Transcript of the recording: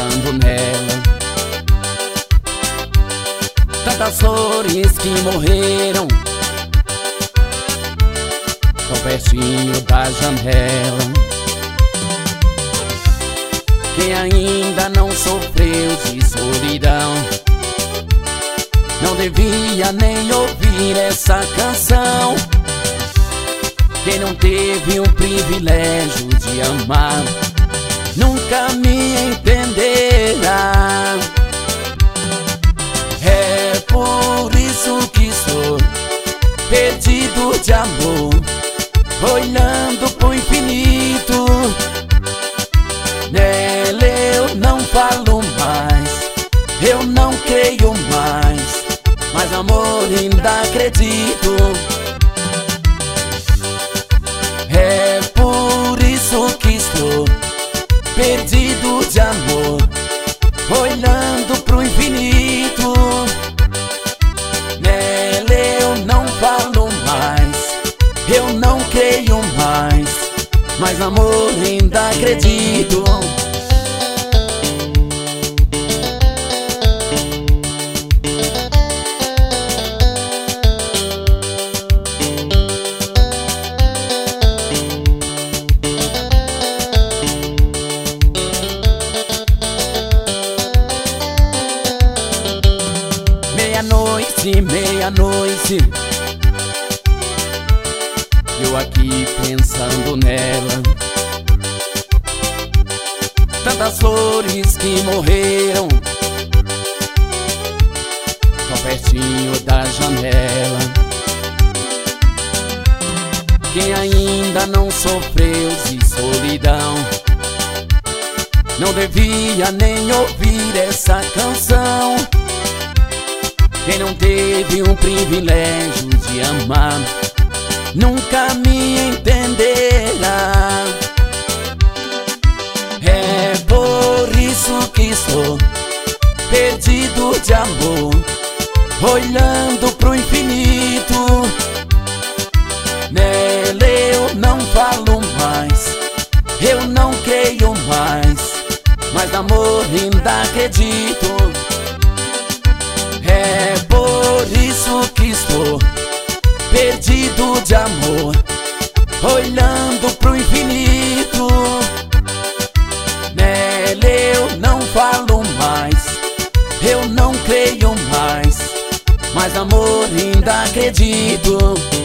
pensando nela. Tantas flores que morreram tão pertinho da janela. Quem ainda não sofreu de solidão não devia nem ouvir essa canção. Quem não teve o privilégio de amar nunca me entenderá. É por isso que sou perdido de amor, olhando pro infinito. Nela eu não falo mais, eu não creio mais, mas amor ainda acredito. É por isso que estou perdido de amor, olhando pro infinito. Nela eu não falo mais, eu não creio mais, mas amor ainda acredito. Meia-noite, eu aqui pensando nela. Tantas flores que morreram tão pertinho da janela. Quem ainda não sofreu de solidão não devia nem ouvir essa canção. Quem não teve o privilégio de amar nunca me entenderá. É por isso que sou perdido de amor, olhando pro infinito. Nela eu não falo mais, eu não creio mais, mas amor ainda acredito. É por isso que estou perdido de amor, olhando pro infinito. Nela eu não falo mais, eu não creio mais, mas amor ainda acredito.